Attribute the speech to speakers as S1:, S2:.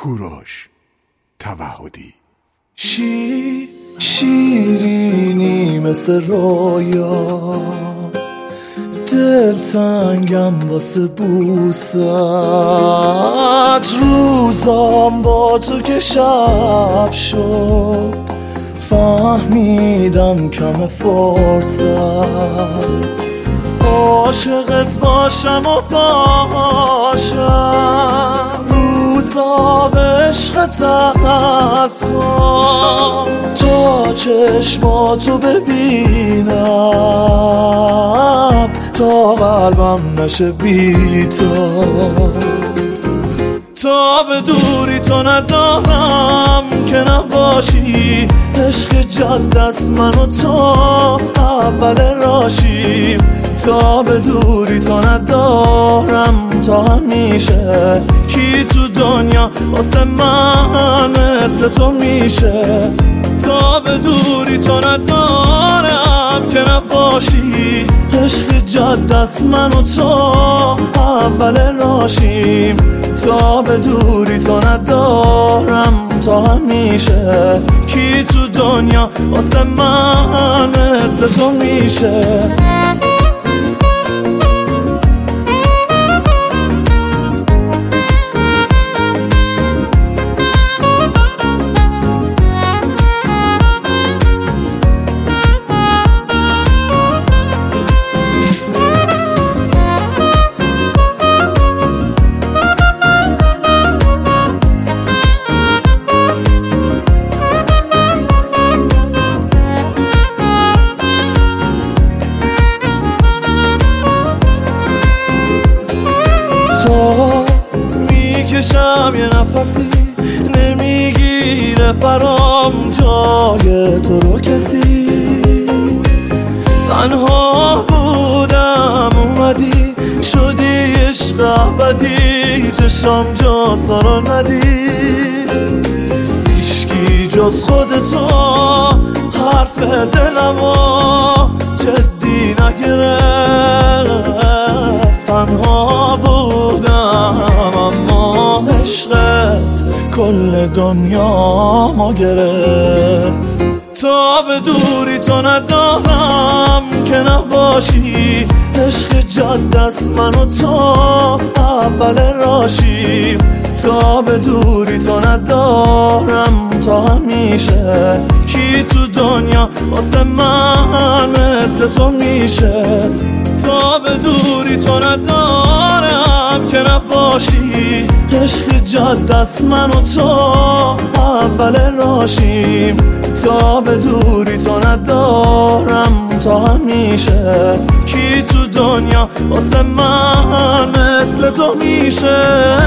S1: کوروش توحدی.
S2: شیرینی مثل رویا، دلتنگم واسه بوست، روزام با تو که شب شد فهمیدم کم فرصت، عاشقت باشم و باشم روزا به عشقت از خواب، تا چشماتو ببینم تا قلبم نشه بی تا به دوری تو ندارم که نباشی، عشق جد است من و تو اول راشیم، تا به دوری تو ندارم تا همیشه، کی تو دنیا واسه من مثل تو میشه، تا به دوری تو ندارم که نباشی، عشق جد است من و تو اول راشیم، تا به دوری تو ندارم تا همیشه، کی تو دنیا واسه من مثل تو میشه. میکشم یه نفسی نمیگیره برام جای تو رو کسی، تنها بودم اومدی شدی عشق ابدی، چشم جا سارا ندید هیچکی جز خودتو، حرف دلمو جدی نگرفت، تنها بودم اما عشقت کل دنیا ما گرفت، تا به دوری تو ندارم که نباشی، عشق جد است من و تو اول راشیم، تا به دوری تو ندارم تا همیشه، کی تو دنیا واسه من مثل تو میشه، تا به دوری تو ندارم که نباشی، عشق جد است من و تو اول راشیم، تا به دوری تو ندارم تا همیشه، کی تو دنیا واسه من مثل تو میشه.